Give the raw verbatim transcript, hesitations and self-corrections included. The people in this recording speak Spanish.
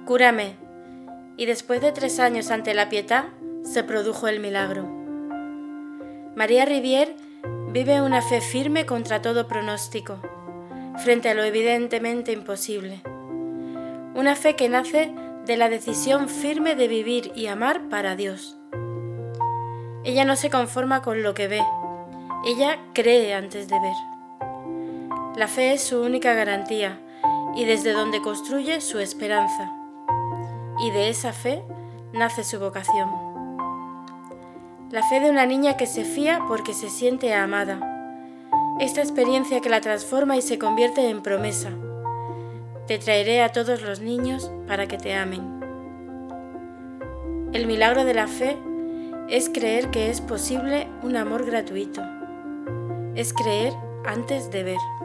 cúrame. Y después de tres años ante la Pietà, se produjo el milagro. María Rivière vive una fe firme contra todo pronóstico, frente a lo evidentemente imposible. Una fe que nace de la decisión firme de vivir y amar para Dios. Ella no se conforma con lo que ve, ella cree antes de ver. La fe es su única garantía y desde donde construye su esperanza. Y de esa fe nace su vocación. La fe de una niña que se fía porque se siente amada. Esta experiencia que la transforma y se convierte en promesa. Te traeré a todos los niños para que te amen. El milagro de la fe es creer que es posible un amor gratuito. Es creer antes de ver.